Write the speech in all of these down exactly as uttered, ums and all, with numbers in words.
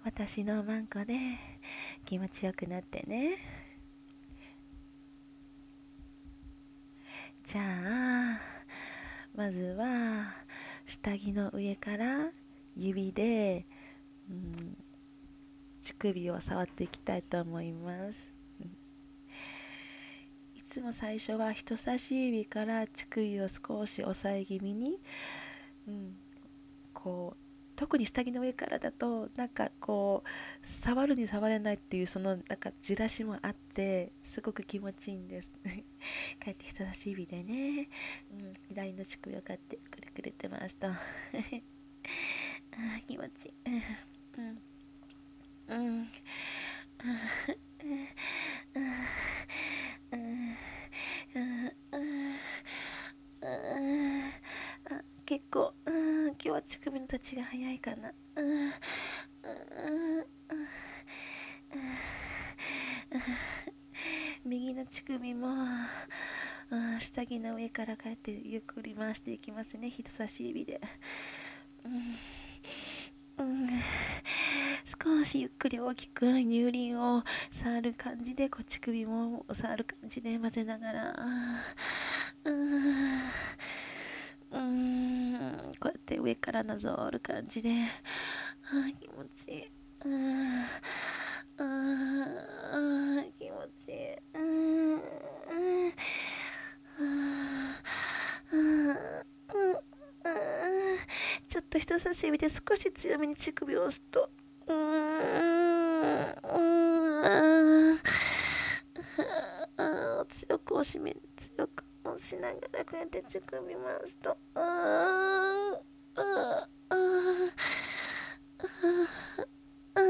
私のマンコで気持ちよくなってね。じゃあまずは下着の上から指で、うん、乳首を触っていきたいと思います。いつも最初は人差し指から乳首を少し押さえ気味に、うん、こう特に下着の上からだとなんかこう触るに触れないっていうそのなんかじらしもあってすごく気持ちいいんですこうやって人差し指でね、うん、左の乳首をこうやってくるくるって回すとあ気持ちいい、うんうんうん結構、うん、今日は乳首の立ちが早いかな。うんうんうん右の乳首も、うん、下着の上からこうやってゆっくり回していきますね、人差し指で。うんうん、少しゆっくり大きく乳輪を触る感じで、こう乳首も触る感じで混ぜながら、うん、うん、こうやって上からなぞる感じで、あ気持ちいい、うんあ気持ちいい、うんちょっと人差し指で少し強めに乳首を押すと、うーん強く押しめ強く押しながらこうやって乳首回すと、あーあーあーあ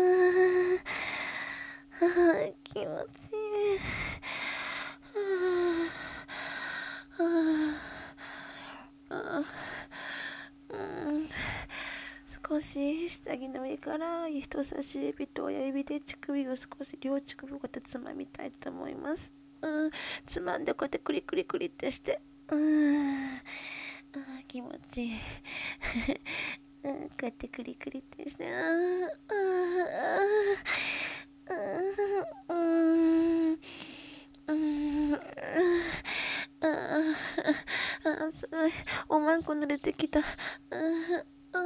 ー気持ちいい、少し下着の上から人差し指と親指で乳首を少し両乳首をこうやってつまみたいと思います。うん、つまんでこうやってクリクリクリってして、うん、あ気持ちいいうん、こうやってクリクリってして、ああああうんうんああすごいおまんこ濡れてきた、ああ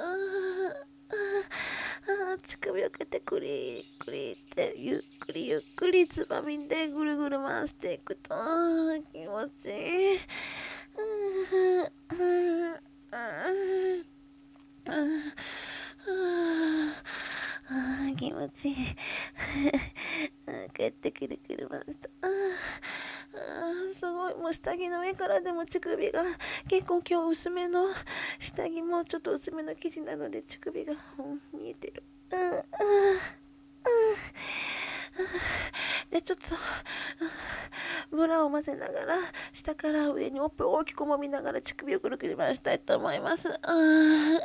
あ乳首をかけてクリクリってゆっくりゆっくりつまみでぐるぐる回していくと、あ気持ちいい、気持ちいい帰ってくるくる回すと、ああすごい、もう下着の上からでも乳首が結構今日薄めの下着もちょっと薄めの生地なので乳首が、うん、見えてる、うんうんうん、でちょっとブラを混ぜながら下から上におっぱいを大きく揉みながら乳首をくるくる回したいと思います。あー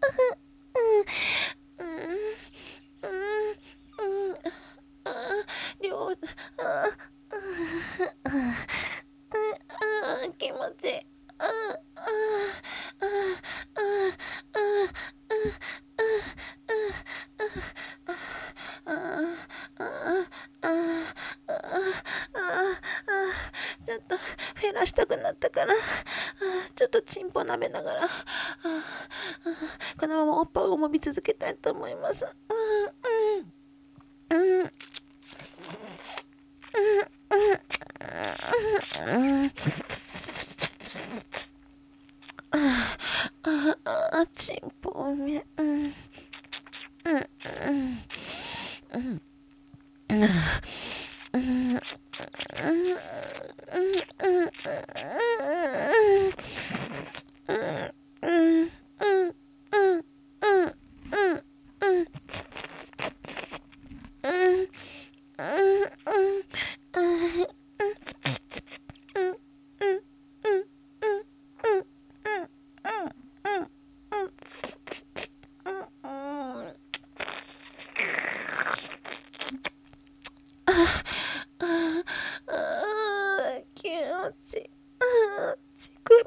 両ああ気持ちいい、あああちょっとフェラしたくなったから、ちょっとチンポ舐めながら、このままおっぱいを揉み続けたいと思います。うんうんうんあチンポめうんうんうんうんうん気持ちいい、乳首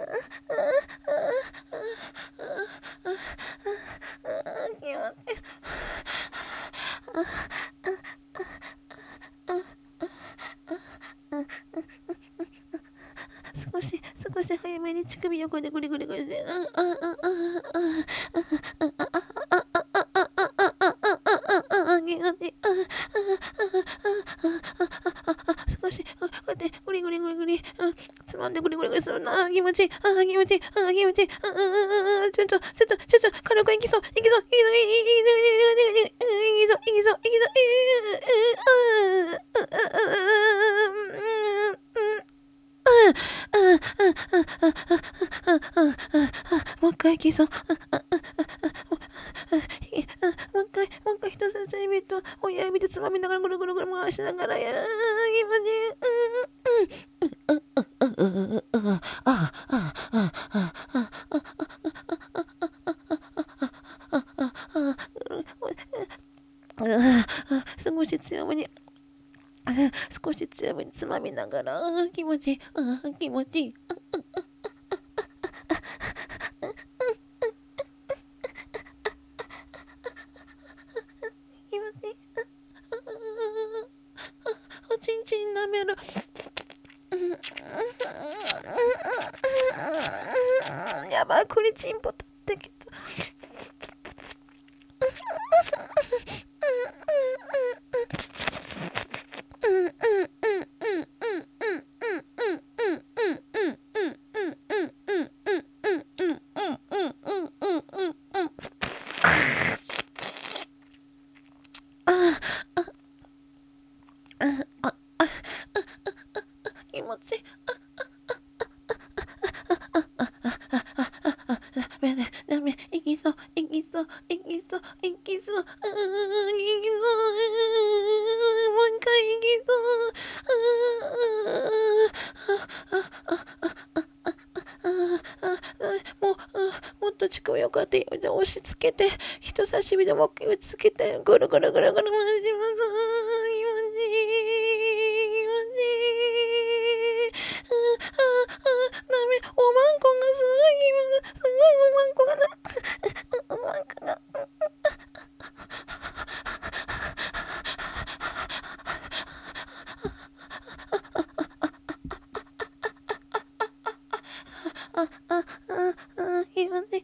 少し少し早めに乳首横でグリグリグリで、少しこうやってグリグリグリグリつまんでグリグリグリするな。気持ちいい、あ気持ちいい、あ気持ちいい、あちょっとちょっとちょっと軽くいきそう、いきそう、いきそう、いきそう、いきそう、いきそう、いきそう、もう一回いきそう。もう一回、もう一回人差し指と親指でつまみながらぐるぐるぐる回しながらやる。少し強めに少し強めにつまみながら気持ちいい、気持ちいい。おちんちん舐める。やばい、クリチンポ立ってきた。気持ちいい。ダメダメ、いきそう、いきそう、いきそう、いきそう、うーん、いきそう、もう一回いきそう。もう、もっと乳首をこうやって押し付けて、人差し指でもう打ちつけて、ぐるぐるぐるぐる回します。気持ちいい、気持ちいい。ダメ、おまんこがすごい気持ちいい。すごいおまんこがな。おまんこが。あ、あ、あ、あ、気持ちいい。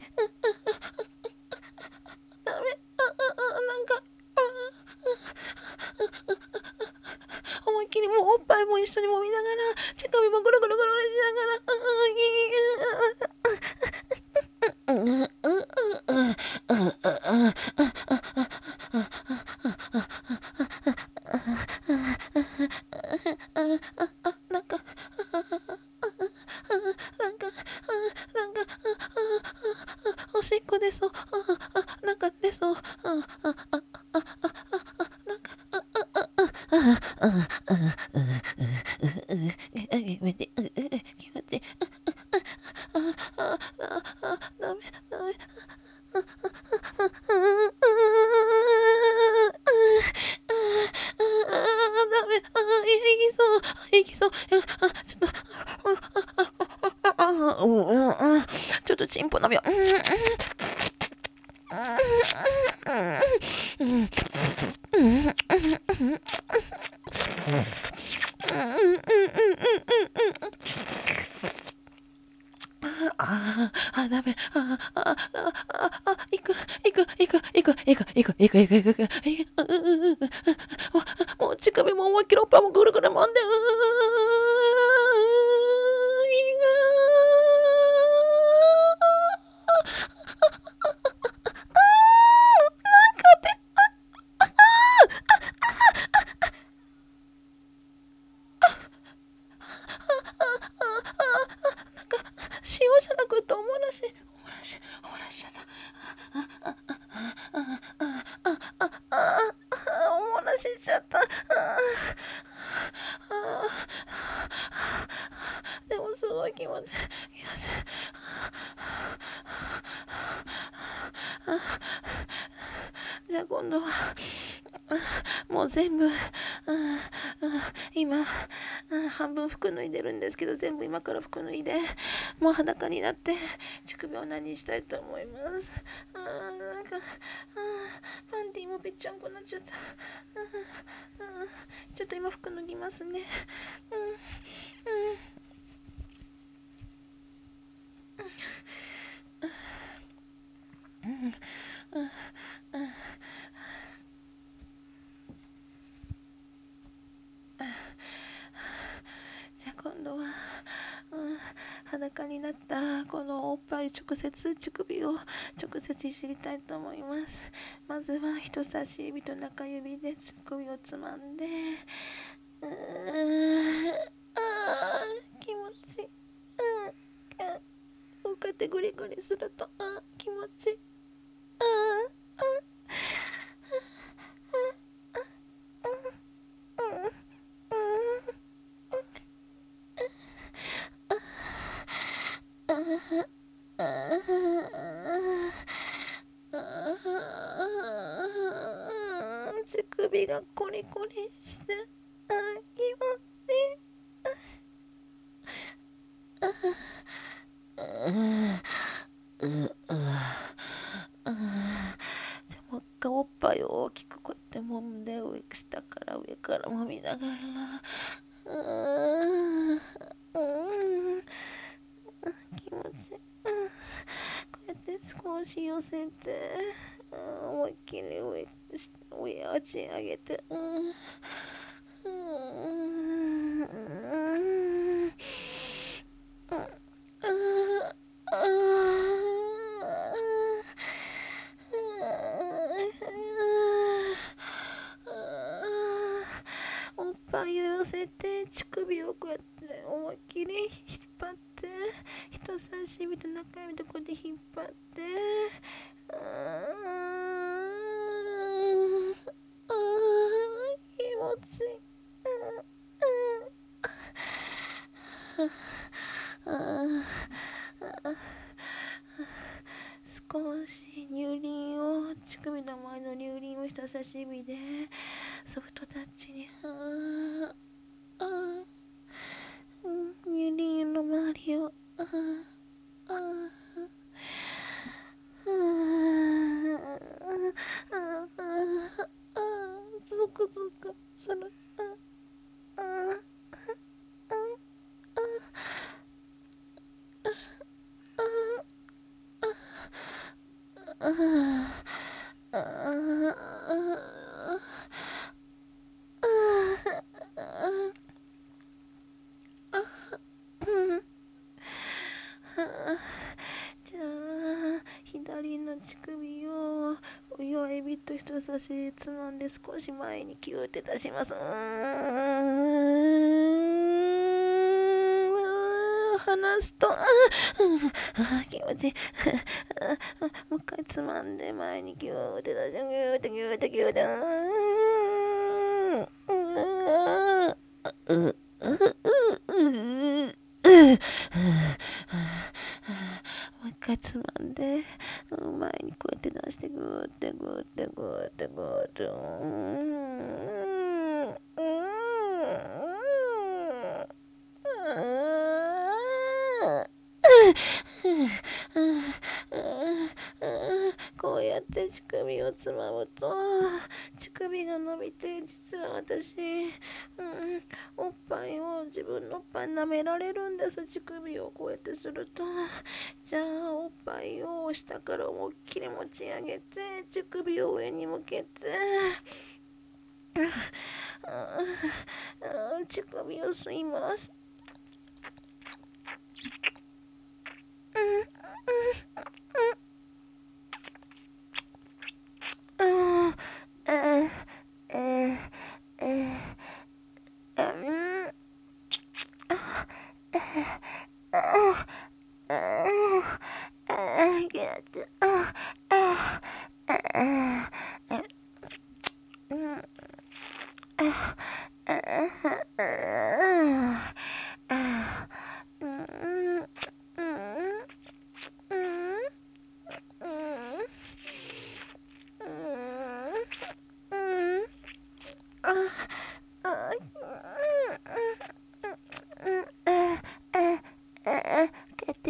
ダメ、あ、あ、あ、なんか、思いっきりもうおっぱいも一緒に揉みながら、乳首もぐるぐるぐるぐるしながら、なんか、なんか、なんか、おしっこ出そう、なんか出そう、なんか、気持ちいい、気持ちいい、ダメ、ダメ、ダメ、いきそう、いきそう、ちょっと、ちょっとチンポ舐めよう。ああ、ダメ。ああ、ああ、ああ、行く、行く、行く、行く、行く、行く、行く、行く、行く、行く。もう乳首も思いっきりおっぱいもぐるぐるもんで、うーしおもらしおもらしちゃった。ああああああああおもらししちゃった。ああでもすごい気持ちいい気持ちいい。じゃあ今度はもう全部今半分服脱いでるんですけど、全部今から服脱いでもう裸になって乳首を何にしたいと思います。あーなんかあパンティーもぺっちゃんこになっちゃった。あちょっと今服脱ぎますね。うんうんじゃあ今度は、うん、裸になったこのおっぱい直接乳首を直接いじりたいと思います。まずは人差し指と中指で乳首をつまんで、うーあー気持ちいい、うん、こうやってグリグリするとあ気持ちいい。あ乳首がコリコリして、あ気持ちいい。じゃあもう一回おっぱいを大きくこうやって揉んで、上下から上から揉みながら、うーんうん気持ちいい。こうやって少し寄せて、思いっきり上上足上げて、うんうんおっぱいを寄せて乳首をこうやって思いっきり引っ張って、人差し指と中指とこうやって引っ張って、ああ気持ちいい。少し乳輪を乳首の前の乳輪を人差し指でソフトタッチに、ああ、うん、乳輪の周りを、ああ、ゾクゾクする。じゃあ左の乳首を親指と人差し指つまんで少し前にキューって出します。うーん離すとああ気持ちいい。もう一回つまんで前にキューって出して、キューってキューってキューってうーんうーんうーんうーんうーんもう一回つまんで前にこうやって出してグーってグーってグーってグーってうーんうーんこうやって乳首をつまむと乳首が伸びて、実は私、うん、おっぱいを自分のおっぱい舐められるんです。乳首をこうやってすると。じゃあおっぱいを下から思いっきり持ち上げて乳首を上に向けて乳首を吸います。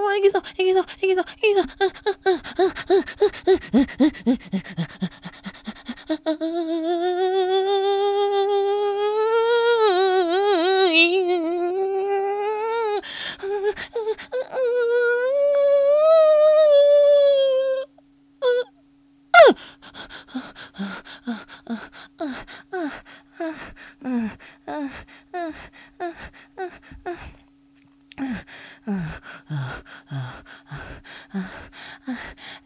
もういけそう、いけそう、いけそう、いけそう。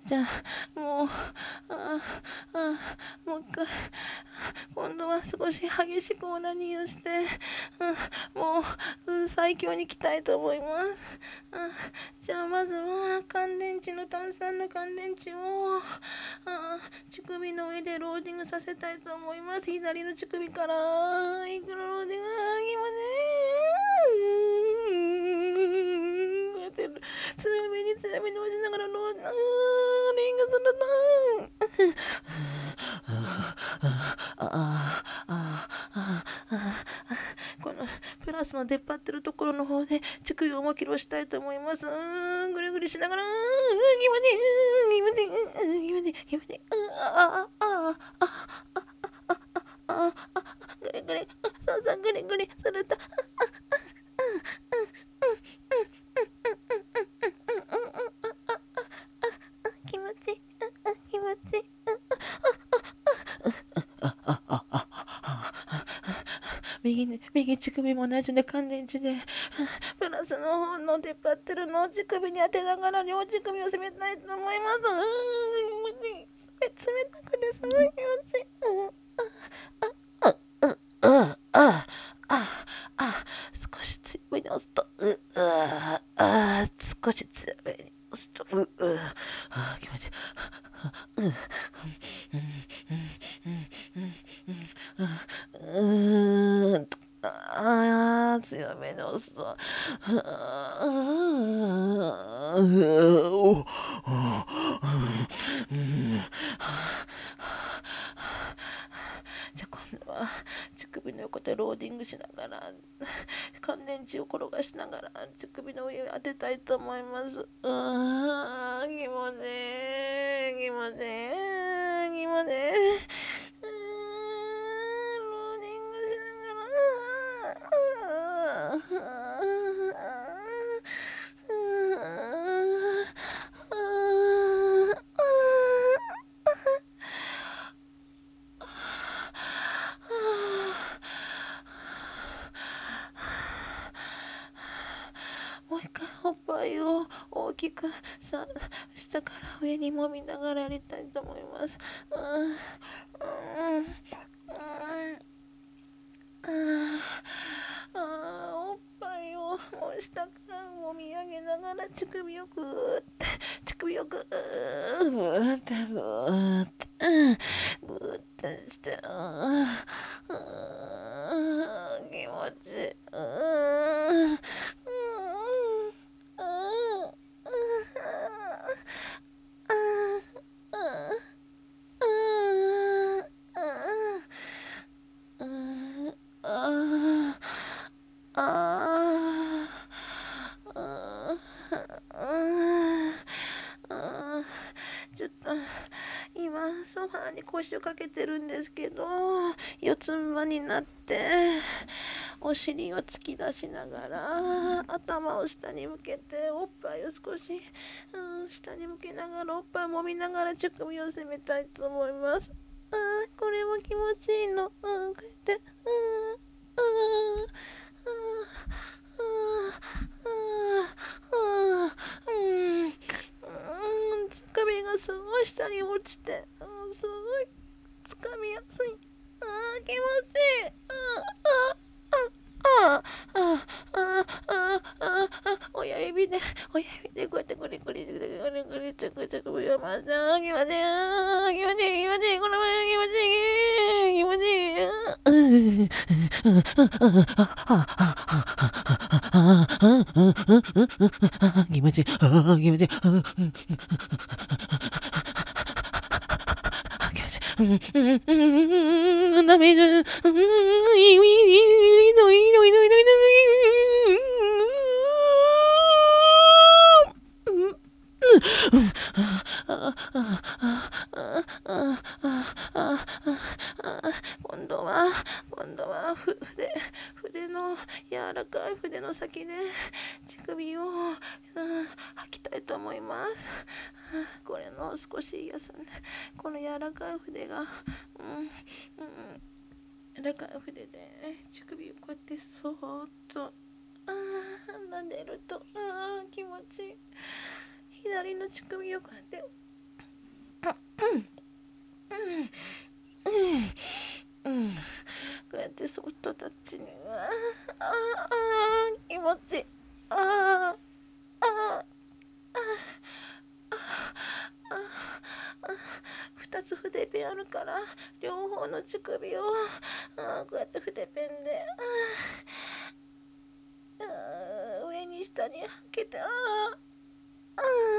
じゃあもうああもう一回今度は少し激しくオナニーをして、うん、もう、うん、最強にいきたいと思います。うん、じゃあまずは乾電池の炭酸の乾電池をあ乳首の上でローディングさせたいと思います。左の乳首からいくらローディング、今ねこうやって強めに強めに押しながらローディングするとああああこのプラスの出っ張ってるところの方で乳首を思いっきり押したいと思います。うーんぐりぐりしながら、うーんぎまでぎまでぎまでぎまでああああああぐりぐりそうそうぐりぐりすると気持ちいい気持ちいい右ね、右乳首も同じで乾電池でプラスの方の出っ張ってるのを乳首に当てながら両乳首を攻めたいと思います。うーん冷たくてすごい気持ちいい。ああああ少し強めに押すとうああ少し強めに押すとうあ気持ちいい。うんうんああ強めに押すとじゃあ今度は乳首の横でローディングしながら乾電池を転がしながら乳首の上を当てたいと思います。あー気持ちいい気持ちいい気持ちいいローディングしながもう一回おっぱいを大きくさ下から上に揉みながらやりたいと思います。うんうんうんあおっぱいをもう下から揉み上げながら乳首をグーって乳首をグーグーってグーってグーってしてあ気持ちいいうんちょっと今ソファーに腰をかけてるんですけど四つん這いになってお尻を突き出しながら頭を下に向けておっぱいを少し、うん、下に向けながらおっぱいを揉みながら乳首を攻めたいと思います。あこれも気持ちいいの、うん、こうやってうんうんうんうんつかみがすごい下に落ちて、うん、すごいつかみやすい。あ気持ちいい。あああああああ親指で親指でこうやってグリグリグリグリグリってこうやって首を回してあ気持ちいいあ気持ちいい気持ちいいこの前気持ちいい気持ちいい気持ちいい気持ちいい涙いいいいのいいのいいのいいのいい今度は今度は筆筆の柔らかい筆の先で乳首を、うん、吐きたいと思います。これの少し優しいこの柔らかい筆が、うんうん柔らかい筆で乳首をこうやってそーっとあー撫でるとあー気持ちいい。左の乳首をこうやってってソフトタッチに、あああ気持ちいい、ああああふたつ筆ペンあるから両方の乳首をあこうやって筆ペンであ上に下にはけて、あああ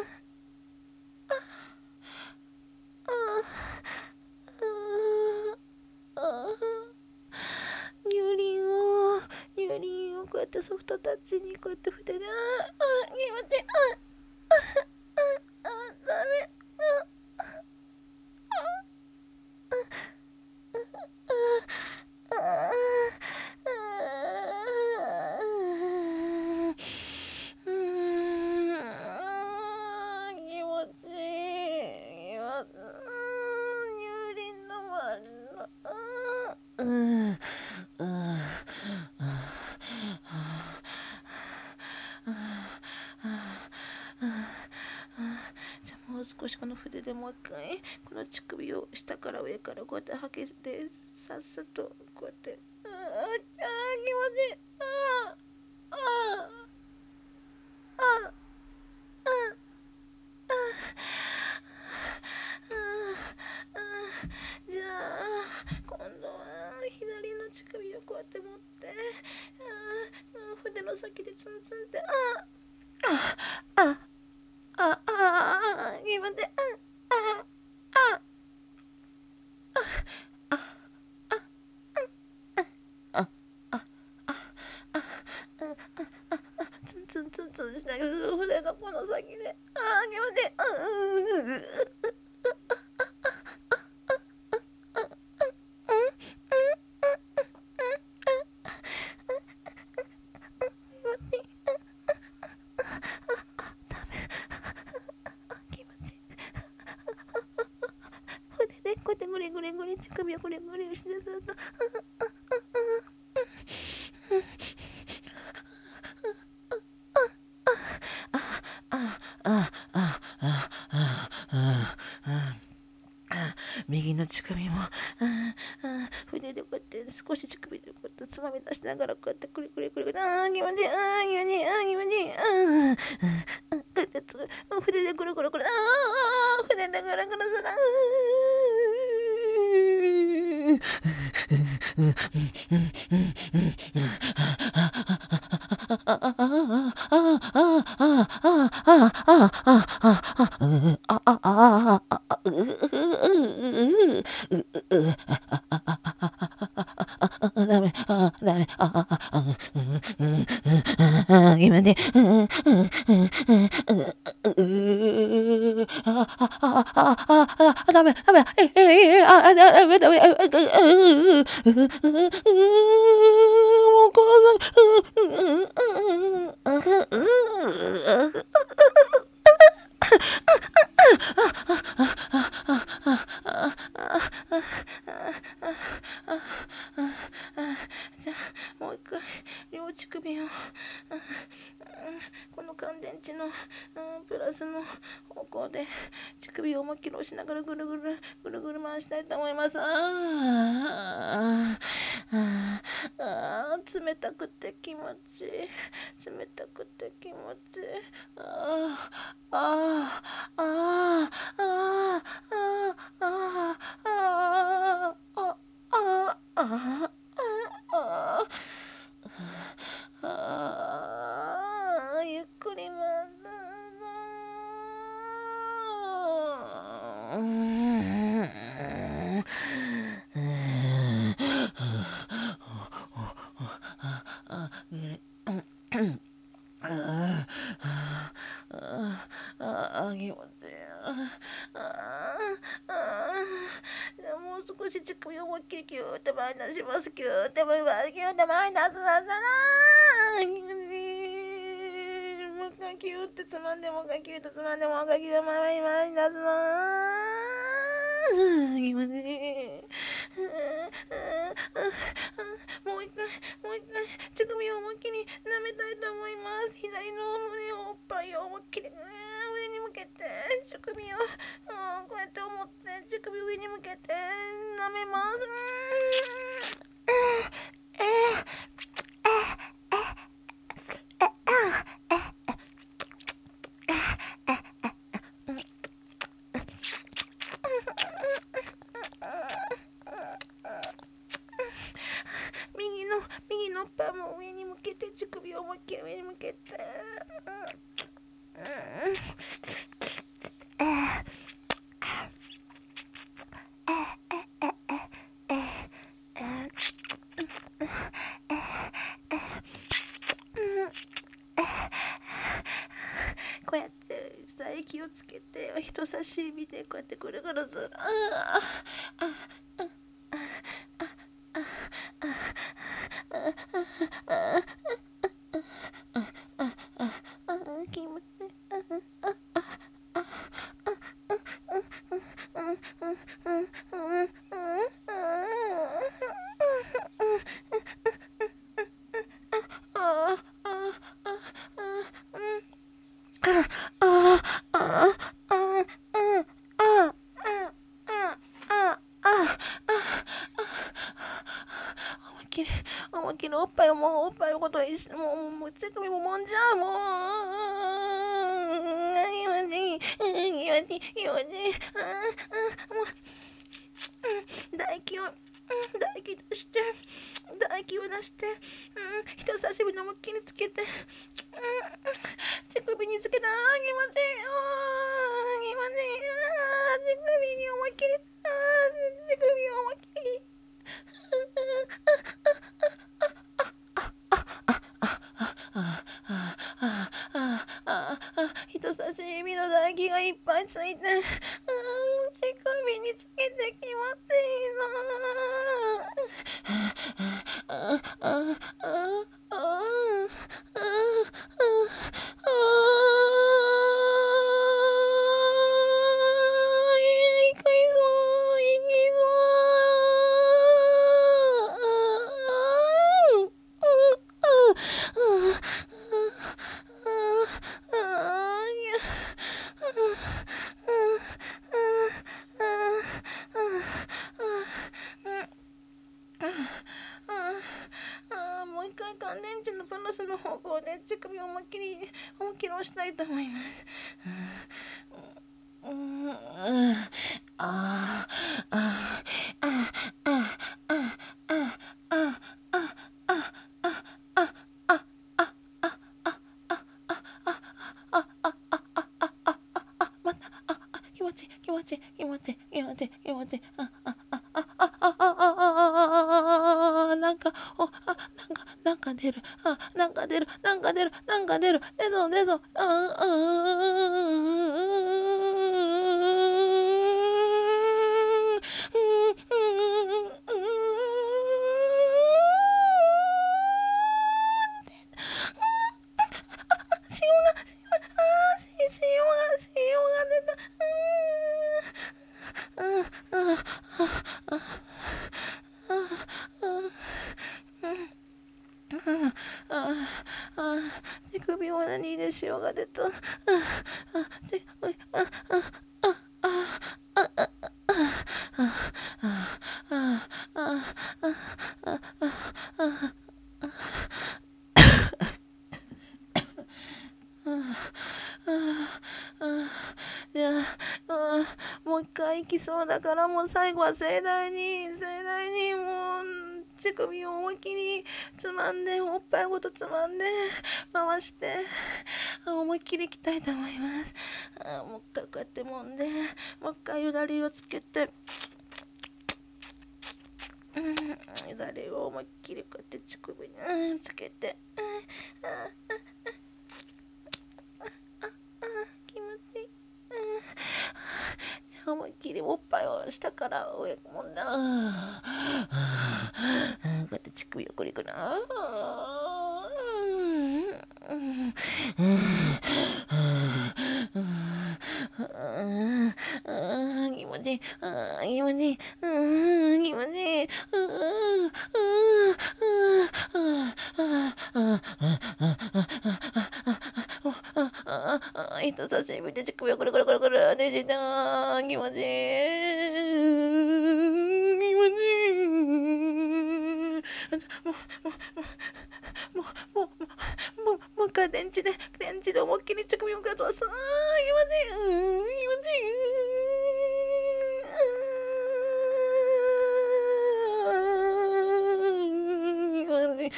ああ乳輪を乳輪をこうやってソフトタッチにこうやって筆で、あああ気持ちいい、あああダメ、じゃあもう少しこの筆でもう一回この乳首を下から上からこうやってはけてさっさとこうやって、あああ気持ちいい、あああああじゃあ今度は左の乳首をこうやって持ってあ筆の先でツンツンって、ああああああ気持ちいい、ああツンツンツンツンしながら筆のこの先で、ああ気持ちいい、うんうんうんでこうやってグリグリグリ乳首をグリグリしてすると、右の乳首も筆でこうやって少し乳首でこうやってつまみ出しながらこうやってクリクリクリクリ、ああ気持ちいい、ああ気持ちいい、ああ気持ちいい、ああこうやって筆でくるくるくる、ああ筆でぐるぐるする、ダメ、あダメ、あああ今ね、ダメ、ダメ、ええあダメ、ダメ、もうこじゃあもう一回両乳首をこの乾電池のプラスの方向で乳首を思いっきり押しながらぐるぐるぐるぐる回したいと思います。あああ冷たくて気持ちいい、冷たくて気持ちいい、ああああああああああああああゆっくりまあ気持ちいい、もう少し乳首を思いっきりキューって前に出します。キューって前にキューって前に出すなさなもう一回キューってつまんでもう一回キューってつまんでもう一回キューって前に前に出すな気持ちいい、もう一回もう一回乳首を思いっきり舐めたいと思います。左の胸をおっぱいを思いっきり上に向けて乳首をこうやって思って乳首を上に向けて舐めます。 指でこうやってぐるぐるず、ああああ気持ちいい。思いっきりおっぱいをもうおっぱいのことをいしもうもう乳首ももんじゃうもう気持ちいい気持ちいい気持ちいいもう唾液を唾液出して唾液を出して、うん、人差し指の思いっきりつけて、うん、乳首につけた。気持ちいい気持ちいい乳首に思いっきり乳首を思いっきり人差し指の唾液がいっぱいついて、乳首につけて気持ちいいもう一回乾電池のプラスの方向で乳首を思いっきり思いっきり押したいと思います。うんうんああああ気持ちいい気持ちいい気持ちいい気持ちいい気持ちいいあああああああなんかおあなんかなんか出るあなんか出るなんか出るなんか出る出そう出そうああ塩が塩が塩が出た乳首オナニーで塩が出た。じゃあもう一回行きそうだからもう最後は盛大に盛大にもう乳首を思いっきりつまんでおっぱいごとつまんで回して思いっきりいきたいと思います。あもう一回こうやってもんでもう一回よだれをつけてうん、よだれを思いっきりこうやって乳首に、うん、つけて、うん、ああ気持ちいい、うん、じゃあ思いっきりおっぱいを下から上もんだ、うん、こうやって乳首をくりくりな、気持ちいい、気持ちいい、気持ちいい、人差し指で乳首をくるくるくるくるでてた気持ちいい気持ちいいもうもうもうもうもうもう一回電池で電池で思いっきり乳首をくるとさあ気持ちいい気持ちいい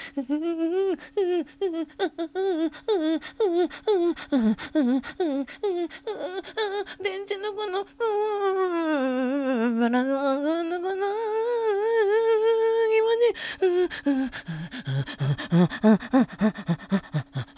電池のこのバラのこの気持ちいい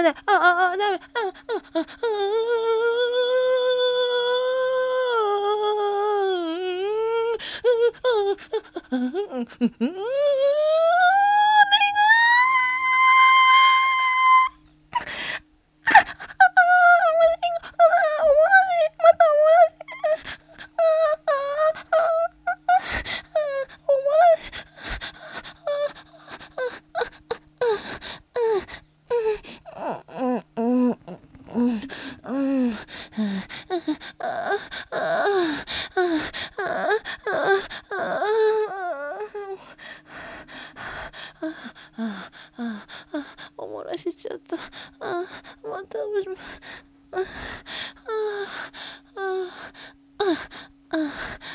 メだ、あああダメ、あああおもらしちゃった。あまたおしまあああああ